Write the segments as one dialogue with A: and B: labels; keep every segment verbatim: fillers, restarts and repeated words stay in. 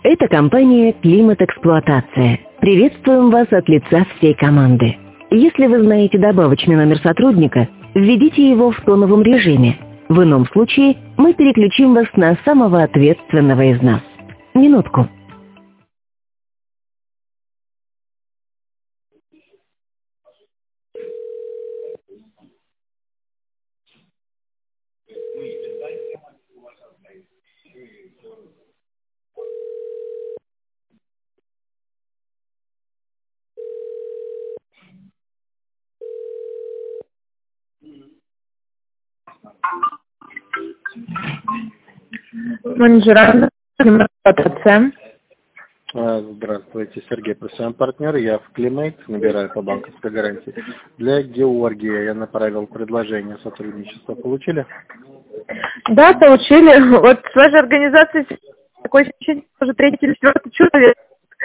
A: Это компания «Климат-эксплуатация». Приветствуем вас от лица всей команды. Если вы знаете добавочный номер сотрудника, введите его в тоновом режиме. В ином случае мы переключим вас на самого ответственного из нас. Минутку.
B: Менеджера эксплуатация.
C: Здравствуйте, Сергей, профессиональный партнер. Я в Climate, набираю по банковской гарантии. Для Георгия я направил предложение сотрудничества. Получили?
B: Да, получили. Вот с вашей организацией такое ощущение, что уже третий или четвертый человек.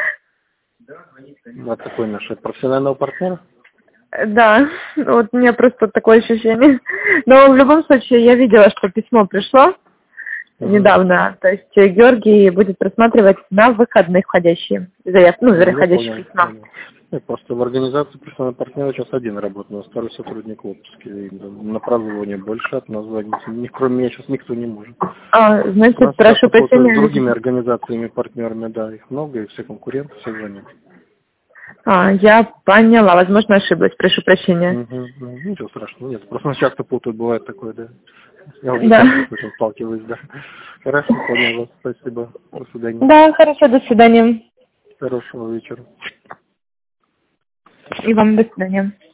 C: А какой наш профессионального партнера?
B: Да, вот у меня просто такое ощущение. Но в любом случае я видела, что письмо пришло недавно. То есть Георгий будет просматривать на выходных входящие заявки, ну, входящие письма.
C: Нет, просто в организации профессионального партнера сейчас один работает, у нас второй сотрудник в отпуске. И на прозвоне больше от нас звонить. Ни, кроме меня сейчас никто не может.
B: А, значит, прошу прощения.
C: С другими организациями, партнерами, да, их много, и все конкуренты, все звонят.
B: А, я поняла, возможно, ошиблась, прошу прощения.
C: Угу, угу. Ничего страшного, нет, просто нас часто путают, бывает такое, да. Я уже
B: да.
C: с этим сталкиваюсь, да. Хорошо, понял вас, спасибо, до свидания.
B: Да, хорошо, до свидания.
C: Хорошего вечера.
B: И вам до свидания.